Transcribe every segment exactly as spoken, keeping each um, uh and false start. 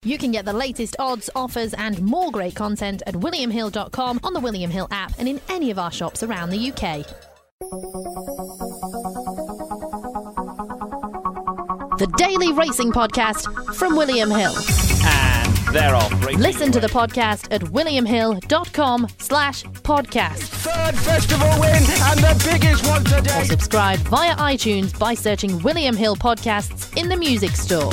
You can get the latest odds, offers and more great content at william hill dot com, on the William Hill app and in any of our shops around the U K. The Daily Racing Podcast from William Hill. And they're off. Listen to the podcast at william hill dot com slash podcast. Third festival win and the biggest one today. Or subscribe via iTunes by searching William Hill Podcasts in the music store.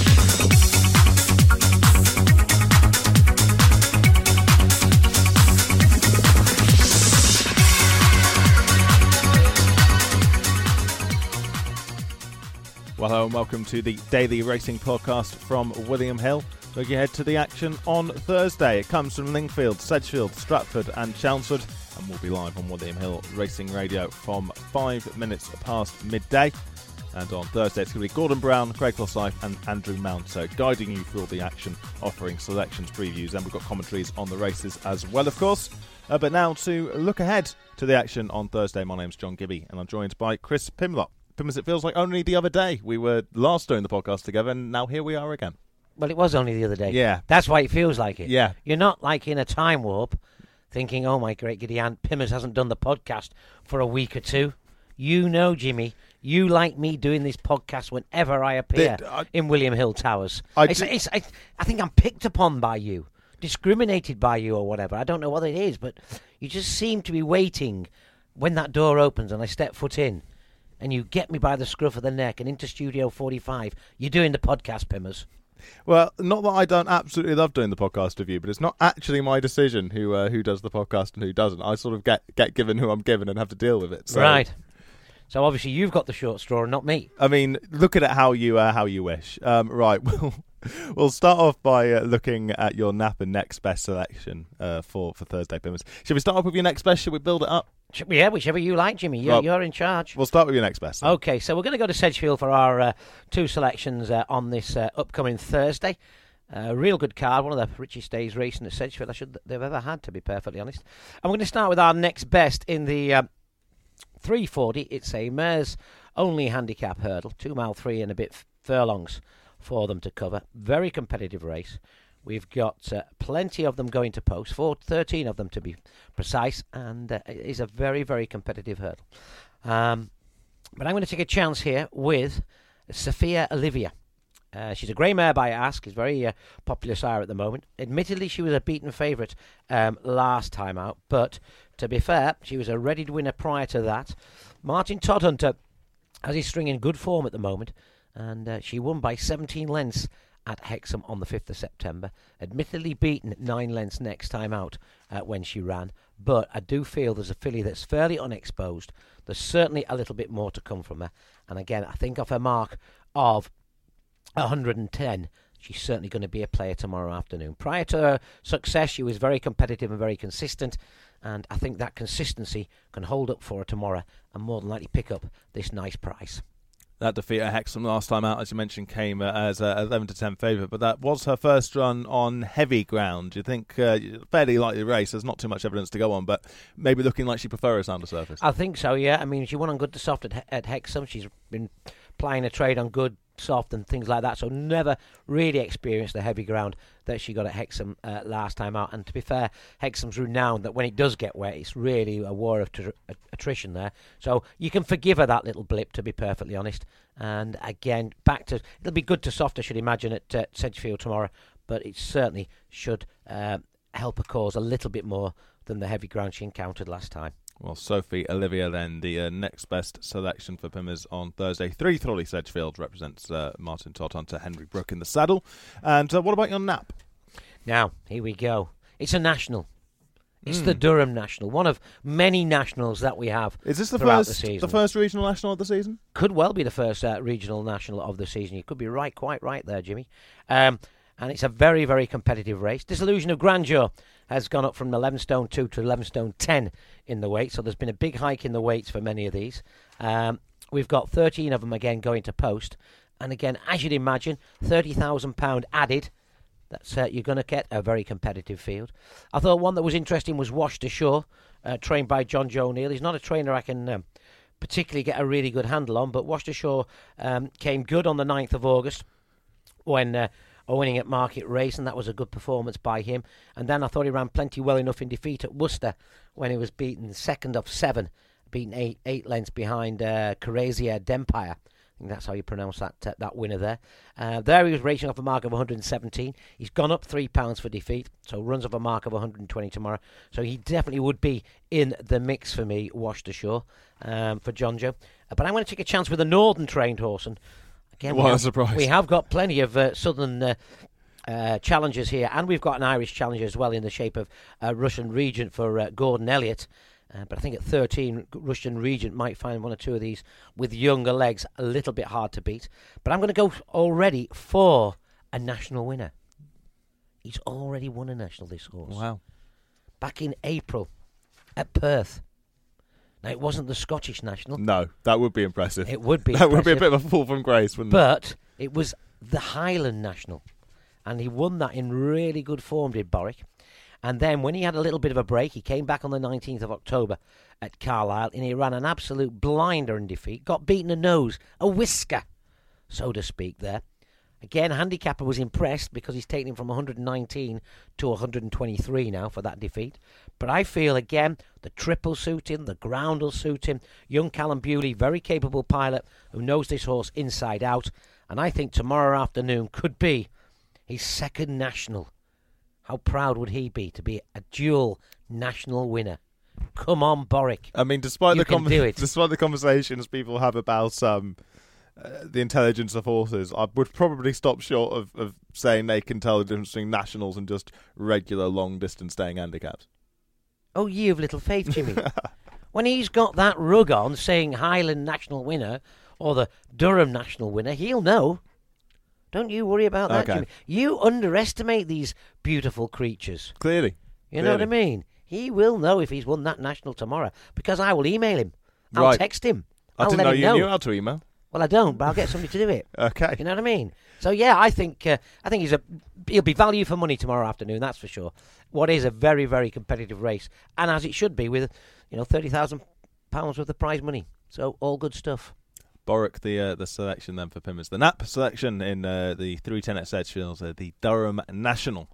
Well, hello and welcome to the Daily Racing Podcast from William Hill. Looking ahead to the action on Thursday. It comes from Lingfield, Sedgefield, Stratford and Chelmsford, and we'll be live on William Hill Racing Radio from five minutes past midday. And on Thursday it's going to be Gordon Brown, Craig Forsyth and Andrew Mount, so guiding you through all the action, offering selections, previews, and we've got commentaries on the races as well, of course. Uh, but now to look ahead to the action on Thursday, my name's John Gibby and I'm joined by Chris Pimlott. Because it feels like only the other day we were last doing the podcast together, and now here we are again. Well, it was only the other day. Yeah. That's why it feels like it. Yeah. You're not like in a time warp thinking, oh, my great giddy aunt, Pimmers hasn't done the podcast for a week or two. You know, Jimmy, you like me doing this podcast whenever I appear Did, I, in William Hill Towers. I, it's, it's, I, I think I'm picked upon by you, discriminated by you or whatever. I don't know what it is, but you just seem to be waiting when that door opens and I step foot in. And you get me by the scruff of the neck and into Studio forty-five. You're doing the podcast, Pimmers. Well, not that I don't absolutely love doing the podcast with you, but it's not actually my decision who uh, who does the podcast and who doesn't. I sort of get, get given who I'm given and have to deal with it. So. Right. So obviously you've got the short straw and not me. I mean, look at it how you uh, how you wish. Um, right, we'll, we'll start off by uh, looking at your Nap and next best selection uh, for, for Thursday, Pimmers. Should we start off with your next best? Should we build it up? Yeah, whichever you like, Jimmy. You're, well, you're in charge. We'll start with your next best. Then. Okay, so we're going to go to Sedgefield for our uh, two selections uh, on this uh, upcoming Thursday. A uh, real good card, one of the richest days racing at Sedgefield I should they've ever had, to be perfectly honest. And we're going to start with our next best in the uh, three forty. It's a mare's only handicap hurdle, two mile three and a bit furlongs for them to cover. Very competitive race. We've got uh, plenty of them going to post, four, thirteen of them to be precise, and uh, it is a very, very competitive hurdle. Um, but I'm going to take a chance here with Sophia Olivia. Uh, she's a grey mare by Ask, is very uh, popular sire at the moment. Admittedly, she was a beaten favourite um, last time out, but to be fair, she was a ready winner prior to that. Martin Todhunter has his string in good form at the moment, and uh, she won by seventeen lengths at Hexham on the fifth of September. Admittedly beaten at nine lengths next time out uh, when she ran. But I do feel there's a filly that's fairly unexposed. There's certainly a little bit more to come from her. And again, I think off her mark of one hundred ten, she's certainly going to be a player tomorrow afternoon. Prior to her success, she was very competitive and very consistent. And I think that consistency can hold up for her tomorrow and more than likely pick up this nice price. That defeat at Hexham last time out, as you mentioned, came uh, as a eleven to ten favourite, but that was her first run on heavy ground. Do you think, uh, fairly likely race, there's not too much evidence to go on, but maybe looking like she prefers on the surface? I think so, yeah. I mean, she won on good to soft at, at Hexham. She's been playing a trade on good, soft and things like that, so never really experienced the heavy ground that she got at Hexham uh, last time out. And to be fair, Hexham's renowned that when it does get wet, it's really a war of tr- attrition there. So you can forgive her that little blip, to be perfectly honest. And again, back to it'll be good to soft, I should imagine, at uh, Sedgefield tomorrow, but it certainly should uh, help her cause a little bit more than the heavy ground she encountered last time. Well, Sophie Olivia then, the uh, next best selection for Pimmers on Thursday. Three Thorley Sedgefield represents uh, Martin Todhunter, Henry Brook in the saddle. And uh, what about your Nap? Now, here we go. It's a national. It's mm. the Durham National, one of many nationals that we have. Is this the throughout first the season. the first regional national of the season? Could well be the first uh, regional national of the season. You could be right, quite right there, Jimmy. Um, and it's a very, very competitive race. Disillusion of Grandeur has gone up from eleven stone two to eleven stone ten in the weight, so there's been a big hike in the weights for many of these. Um, we've got thirteen of them again going to post, and again, as you'd imagine, thirty thousand pounds added. That's uh, you're going to get a very competitive field. I thought one that was interesting was Washed Ashore, uh, trained by John Joe O'Neill. He's not a trainer I can um, particularly get a really good handle on, but Washed Ashore um, came good on the ninth of August when uh, winning at Market Race, and that was a good performance by him. And then I thought he ran plenty well enough in defeat at Worcester when he was beaten second of seven, beaten eight eight lengths behind uh, Corazia Dempire. I think that's how you pronounce that uh, that winner there. Uh, there he was racing off a mark of one hundred seventeen. He's gone up three pounds for defeat, so runs off a mark of one hundred twenty tomorrow. So he definitely would be in the mix for me, Washed Ashore, um, for John Joe. Uh, but I'm going to take a chance with a northern trained horse. And again, what we a have, surprise. we have got plenty of uh, southern uh, uh, challengers here, and we've got an Irish challenger as well in the shape of uh, Russian Regent for uh, Gordon Elliott. Uh, but I think at thirteen, Russian Regent might find one or two of these with younger legs a little bit hard to beat. But I'm going to go already for a national winner. He's already won a national, this horse. Wow. Back in April at Perth. Now, it wasn't the Scottish national. No, that would be impressive. It would be That impressive, would be a bit of a fall from grace, wouldn't it? But it was the Highland national. And he won that in really good form, did Borwick. And then when he had a little bit of a break, he came back on the nineteenth of October at Carlisle, and he ran an absolute blinder in defeat, got beaten a nose, a whisker, so to speak, there. Again, Handicapper was impressed because he's taken him from one hundred nineteen to one hundred twenty-three now for that defeat. But I feel, again, the triple suit him, the ground will suit him. Young Callum Bewley, very capable pilot who knows this horse inside out. And I think tomorrow afternoon could be his second national. How proud would he be to be a dual national winner? Come on, Borwick. I mean, despite You the can com- do it. despite the conversations people have about um, uh, the intelligence of horses, I would probably stop short of, of saying they can tell the difference between nationals and just regular long distance staying handicaps. Oh, you've little faith, Jimmy. When he's got that rug on saying Highland national winner or the Durham national winner, he'll know. Don't you worry about that, Okay. Jimmy. You underestimate these beautiful creatures. Clearly. You know Clearly. what I mean? He will know if he's won that national tomorrow because I will email him. I'll Right. text him. I I'll didn't let know him you know. knew how to email. Well, I don't, but I'll get somebody to do it. Okay. You know what I mean? So yeah, I think uh, I think he's a he'll be value for money tomorrow afternoon. That's for sure. What is a very very competitive race, and as it should be, with you know thirty thousand pounds worth of prize money. So all good stuff. Borwick, the uh, the selection then for Pimmins. The N A P selection in uh, the three ten at Sedgefield, uh, the Durham National.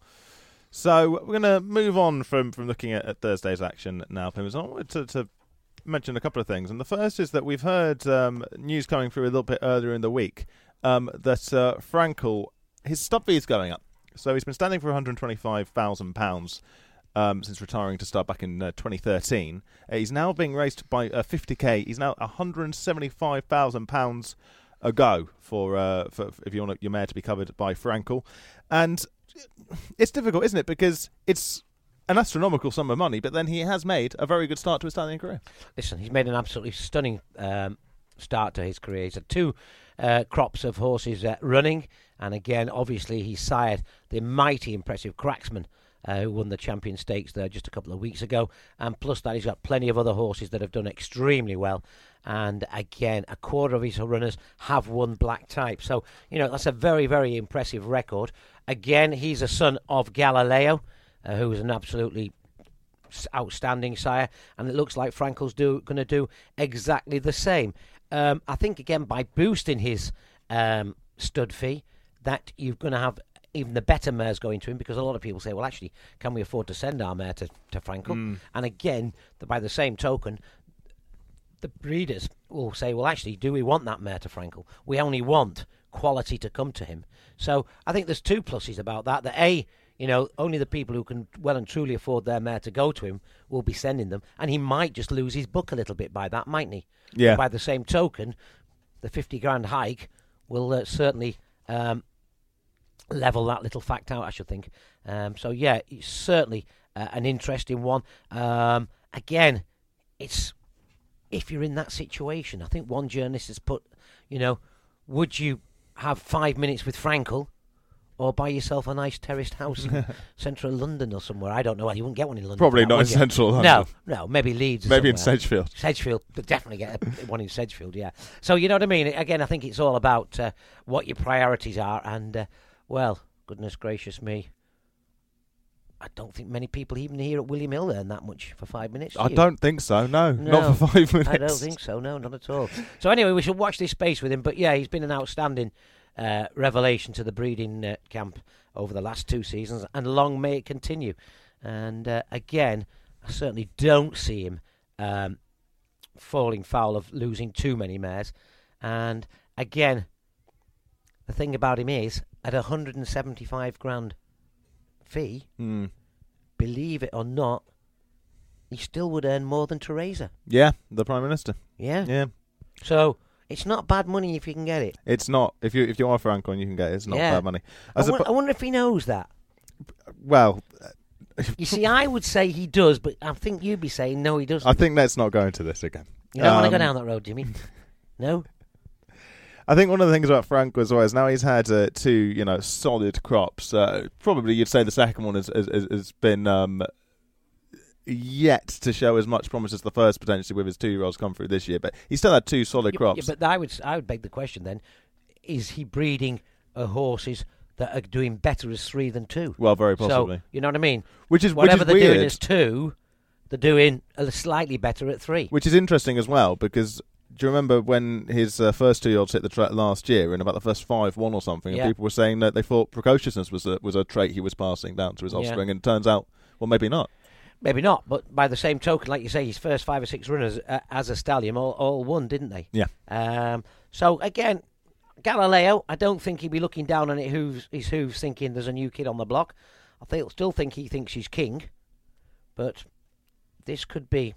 So we're going to move on from, from looking at, at Thursday's action now, Pimmins. I wanted to, to mention a couple of things. And the first is that we've heard um, news coming through a little bit earlier in the week um, that uh, Frankel, his stub fee is going up. So he's been standing for one hundred twenty-five thousand pounds um, since retiring to start back in uh, twenty thirteen. Uh, he's now being raced by uh, fifty k. He's now one hundred seventy-five thousand pounds a go for, uh, for if you want your mare to be covered by Frankel. And it's difficult, isn't it? Because it's an astronomical sum of money, but then he has made a very good start to his stallion career. Listen, he's made an absolutely stunning um, start to his career. He's had two uh, crops of horses uh, running, and again, obviously, he sired the mighty impressive Cracksman, uh, who won the Champion Stakes there just a couple of weeks ago. And plus that, he's got plenty of other horses that have done extremely well. And again, a quarter of his runners have won black type. So, you know, that's a very, very impressive record. Again, he's a son of Galileo, uh, who is an absolutely outstanding sire. And it looks like Frankel's do, going to do exactly the same. Um, I think, again, by boosting his um, stud fee, that you're going to have even the better mares going to him, because a lot of people say, well, actually, can we afford to send our mare to, to Frankel? Mm. And again, the, by the same token, the breeders will say, well, actually, do we want that mare to Frankel? We only want quality to come to him. So I think there's two pluses about that. That A, you know, only the people who can well and truly afford their mare to go to him will be sending them, and he might just lose his book a little bit by that, mightn't he? Yeah. But by the same token, the fifty grand hike will uh, certainly um, level that little fact out, I should think. Um, so yeah, it's certainly uh, an interesting one. Um, again, it's if you're in that situation, I think one journalist has put, you know, would you have five minutes with Frankel or buy yourself a nice terraced house in central London or somewhere? I don't know. Well, you wouldn't get one in London. Probably that, not in would you? central London. No, no, maybe Leeds. Or Maybe in somewhere. Sedgefield. Sedgefield, but definitely get a, one in Sedgefield, yeah. So, you know what I mean? Again, I think it's all about uh, what your priorities are. And, uh, well, goodness gracious me, I don't think many people even here at William Hill earn that much for five minutes. Do I you? don't think so, no. No, Not for five minutes. I don't think so, no, not at all. So anyway, we should watch this space with him. But yeah, he's been an outstanding uh, revelation to the breeding uh, camp over the last two seasons, and long may it continue. And uh, again, I certainly don't see him um, falling foul of losing too many mares. And again, the thing about him is, at one hundred seventy-five grand fee, Mm. believe it or not, he still would earn more than Teresa. Yeah, the Prime Minister. Yeah. Yeah. So it's not bad money if you can get it. It's not. If you if you are Franco and you can get it, it's not Yeah. bad money. I, As a, won- I wonder if he knows that. well, You see, I would say he does, but I think you'd be saying no, he doesn't. I think let's not go into this again. You don't want to go Um, down that road, Jimmy. No? I think one of the things about Franco as well is now he's had uh, two, you know, solid crops. Uh, probably you'd say the second one has, has, has been um, yet to show as much promise as the first, potentially, with his two-year-olds come through this year. But he's still had two solid Yeah, crops. yeah, but I would, I would beg the question then, is he breeding uh, horses that are doing better as three than two? Well, very possibly. So, you know what I mean? which is Whatever which they're is weird. doing as two, they're doing a slightly better at three. Which is interesting as well, because do you remember when his uh, first two-year-olds hit the track last year, in about the first five one or something, Yeah. and people were saying that they thought precociousness was a, was a trait he was passing down to his Yeah. offspring, and it turns out, well, maybe not. Maybe not, but by the same token, like you say, his first five or six runners uh, as a stallion all, all won, didn't they? Yeah. Um, so, again, Galileo, I don't think he'd be looking down on it hooves, his hooves thinking there's a new kid on the block. I th- still think he thinks he's king, but this could be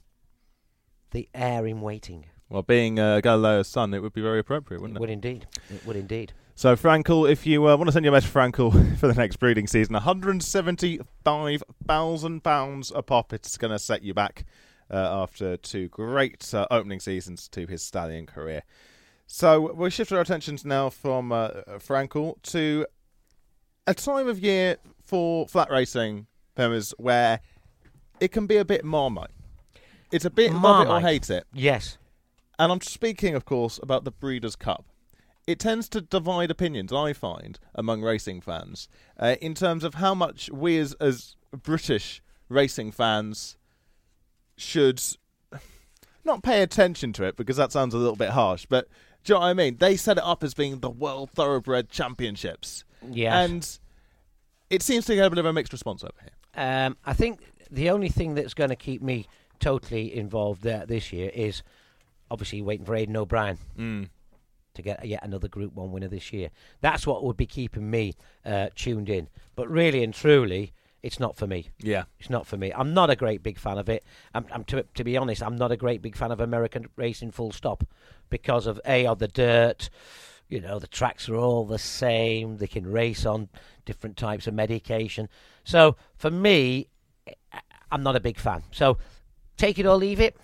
the heir in waiting. Well, being uh, Galileo's son, it would be very appropriate, wouldn't It it? would indeed. It would indeed. So, Frankel, if you uh, want to send your message to Frankel for the next breeding season, one hundred seventy-five thousand pounds a pop. It's going to set you back uh, after two great uh, opening seasons to his stallion career. So, we'll shift our attentions now from uh, Frankel to a time of year for flat racing, Pimmers, where it can be a bit Marmite. It's a bit love it or Marmite. hate it. Yes. And I'm speaking, of course, about the Breeders' Cup. It tends to divide opinions, I find, among racing fans, uh, in terms of how much we as, as British racing fans should not pay attention to it, because that sounds a little bit harsh, but do you know what I mean? They set it up as being the World Thoroughbred Championships. Yes. And it seems to get a bit of a mixed response over here. Um, I think the only thing that's going to keep me totally involved there this year is obviously waiting for Aidan O'Brien Mm. to get yet another Group One winner this year. That's what would be keeping me uh, tuned in. But really and truly, it's not for me. Yeah. It's not for me. I'm not a great big fan of it. I'm, I'm to, to be honest, I'm not a great big fan of American racing full stop because of, A, of the dirt. You know, the tracks are all the same. They can race on different types of medication. So, for me, I'm not a big fan. So, take it or leave it.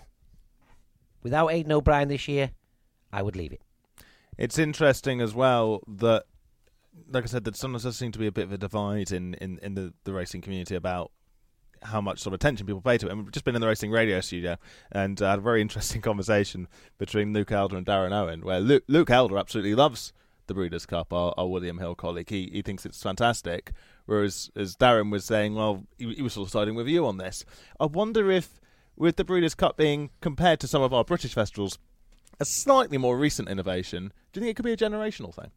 Without Aidan O'Brien this year, I would leave it. It's interesting as well that, like I said, that sometimes there seems to be a bit of a divide in, in, in the, the racing community about how much sort of attention people pay to it. And we've just been in the racing radio studio and uh, had a very interesting conversation between Luke Elder and Darren Owen, where Luke, Luke Elder absolutely loves the Breeders' Cup, our, our William Hill colleague. He he thinks it's fantastic, whereas as Darren was saying, well, he, he was sort of siding with you on this. I wonder if, with the Breeders' Cup being compared to some of our British festivals, a slightly more recent innovation, do you think it could be a generational thing?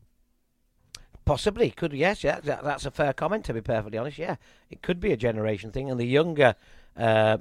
Possibly, could yes, yeah, that, that's a fair comment. To be perfectly honest, yeah, it could be a generation thing, and the younger uh,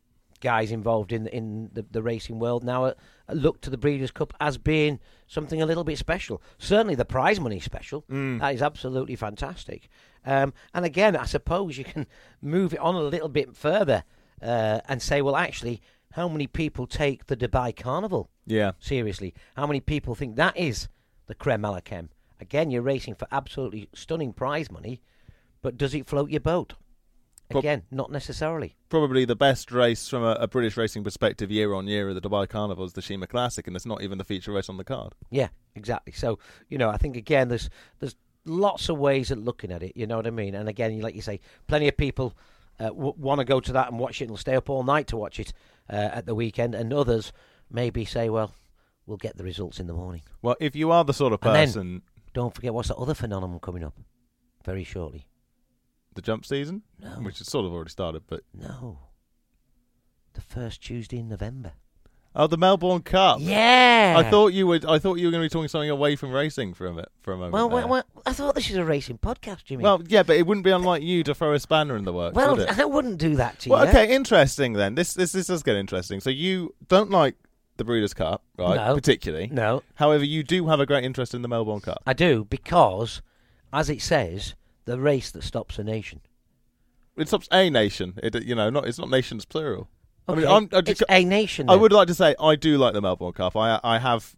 guys involved in in the, the racing world now uh, look to the Breeders' Cup as being something a little bit special. Certainly, the prize money special. Mm. That is absolutely fantastic. Um, and again, I suppose you can move it on a little bit further uh, and say, well, actually, how many people take the Dubai Carnival Yeah. seriously? How many people think that is the creme a la creme? Again, you're racing for absolutely stunning prize money, but does it float your boat? Prob- Again, not necessarily. Probably the best race from a, a British racing perspective year on year of the Dubai Carnival is the Shima Classic, and it's not even the feature race on the card. Yeah, exactly. So, you know, I think, again, there's there's lots of ways of looking at it, you know what I mean? And again, like you say, plenty of people uh, w- want to go to that and watch it and will stay up all night to watch it uh, at the weekend, and others maybe say, well, we'll get the results in the morning. Well, if you are the sort of And then- person... Don't forget, what's the other phenomenon coming up very shortly? The jump season? No. Which has sort of already started, but... No. The first Tuesday in November. Oh, the Melbourne Cup. Yeah. I thought you would. I thought you were going to be talking something away from racing for a, mi- for a moment. Well, well, there. well, I thought this is a racing podcast, Jimmy. Well, yeah, but it wouldn't be unlike you to throw a spanner in the works, well, would it? I wouldn't do that to Well, you. okay, interesting then. This this this does get interesting. So you don't like the Breeders' Cup, right? No. Particularly. No, However, you do have a great interest in the Melbourne Cup. I do, because, as it says, the race that stops a nation. It stops a nation. It, you know, not it's not nations plural. Okay. I mean, I'm, I, it's a nation. I then. would like to say I do like the Melbourne Cup. I I have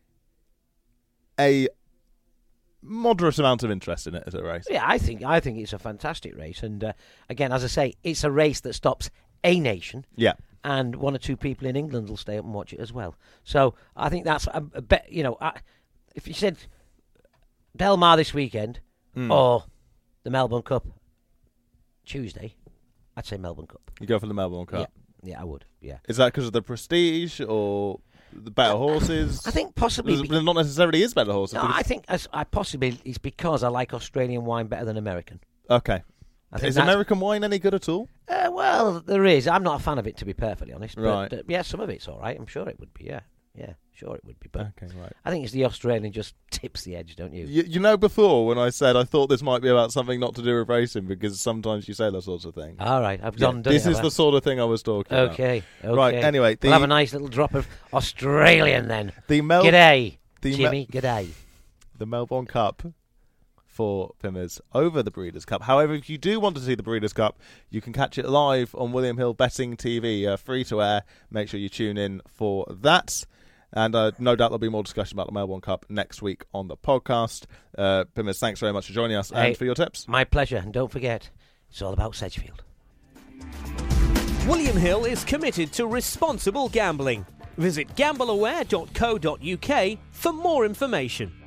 a moderate amount of interest in it as a race. Yeah, I think I think it's a fantastic race, and uh, again, as I say, it's a race that stops a nation. Yeah. And one or two people in England will stay up and watch it as well. So I think that's a, a bet. You know, I, if you said Del Mar this weekend Mm. or the Melbourne Cup Tuesday, I'd say Melbourne Cup. You go for the Melbourne Cup. Yeah, yeah, I would. Yeah, Is that because of the prestige or the better horses? I think possibly. There's- Be- not necessarily is better horses. no, because- I think as I possibly it's because I like Australian wine better than American. okay. I think Is that's- American wine any good at all? Uh, well, there is. I'm not a fan of it, to be perfectly honest. Right. But uh, yeah, some of it's all right. I'm sure it would be. Yeah, yeah, sure it would be. But Okay, right. I think it's the Australian just tips the edge, don't you? You, you know, before when I said I thought this might be about something not to do with racing, because sometimes you say those sorts of things. All right, I've Yeah, done. done this it, is have the sort of thing I was talking I? about. Okay, okay. Right, anyway, we'll have the- a nice little drop of Australian then. The Mel- G'day, the Me- Jimmy. G'day. the Melbourne Cup for Pimmers over the Breeders' Cup. However, if you do want to see the Breeders' Cup, you can catch it live on William Hill Betting T V, uh, free to air. Make sure you tune in for that. And uh, no doubt there'll be more discussion about the Melbourne Cup next week on the podcast. Uh, Pimmers, thanks very much for joining us Hey. and for your tips. My pleasure, and don't forget, it's all about Sedgefield. William Hill is committed to responsible gambling. Visit gamble aware dot co dot uk for more information.